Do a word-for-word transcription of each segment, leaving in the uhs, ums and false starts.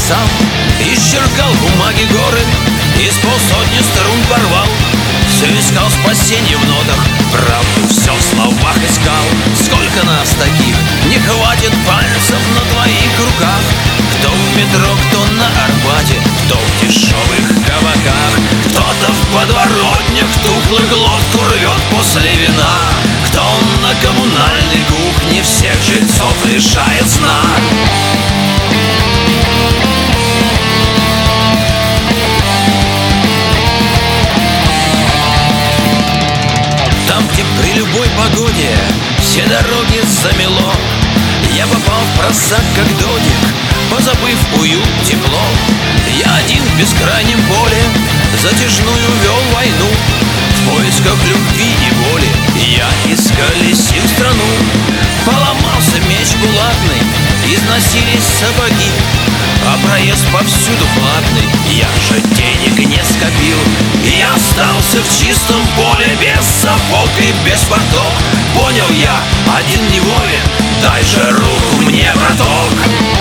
сам, исчеркал бумаги горы, из полсотни струн порвал. Все искал спасенье в нотах, правду все в словах искал. Сколько нас таких, не хватит пальцев на твоих руках. Кто в метро, кто на Арбате, кто в дешевых кабаках, кто-то в подворотнях тухлый глотку рвет после вина, кто на коммунальной кухне всех жильцов лишает сна. Там, где при любой погоде все дороги замело, я попал в просак, как додик, позабыв уют, тепло. Я один в бескрайнем поле затяжную вел войну, в поисках любви и боли я исколесил страну. Поломался меч булатный, износились сапоги, а проезд повсюду платный, я же денег не скопил. И я остался в чистом поле без сапог и без порток. Понял я, один не воин, дай же руку мне, браток.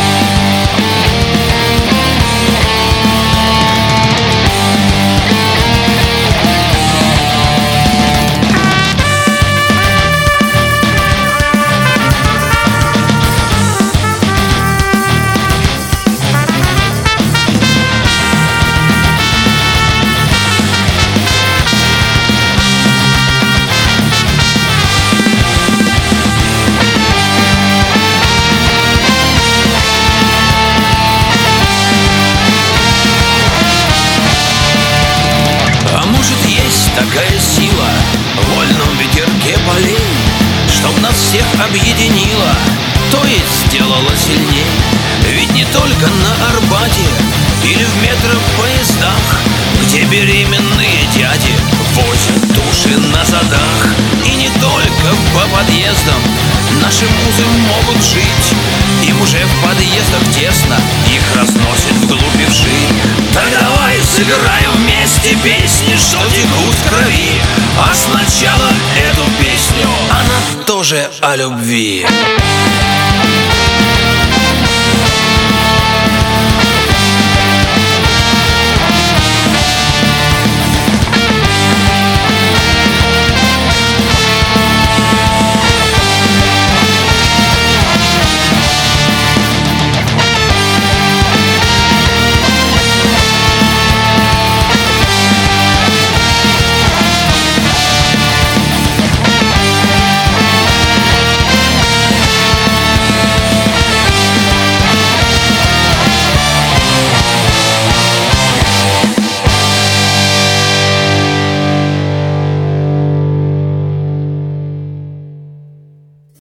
Такая сила в вольном ветерке полей, чтоб нас всех объединила, то есть сделала сильней. Ведь не только на Арбате или в метропоездах, где беременные дяди возят души на задах, и не только по подъездам наши музы могут жить. Им уже в подъездах тесно, их разносит вглубь и вширь. Так давай сыграем вместе песни, что текут в крови, а сначала эту песню, она тоже о любви.